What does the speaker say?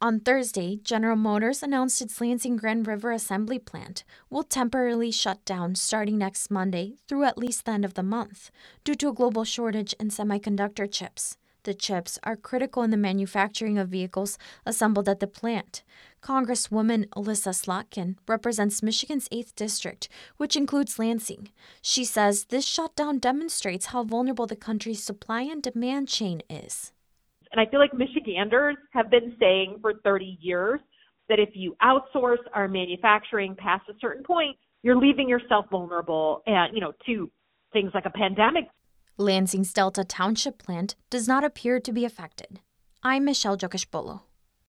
On Thursday, General Motors announced its Lansing Grand River assembly plant will temporarily shut down starting next Monday through at least the end of the month due to a global shortage in semiconductor chips. The chips are critical in the manufacturing of vehicles assembled at the plant. Congresswoman Alyssa Slotkin represents Michigan's 8th District, which includes Lansing. She says this shutdown demonstrates how vulnerable the country's supply and demand chain is. And I feel like Michiganders have been saying for 30 years that if you outsource our manufacturing past a certain point, you're leaving yourself vulnerable and, to things like a pandemic. Lansing's Delta Township plant does not appear to be affected. I'm Michelle Jokishbolo.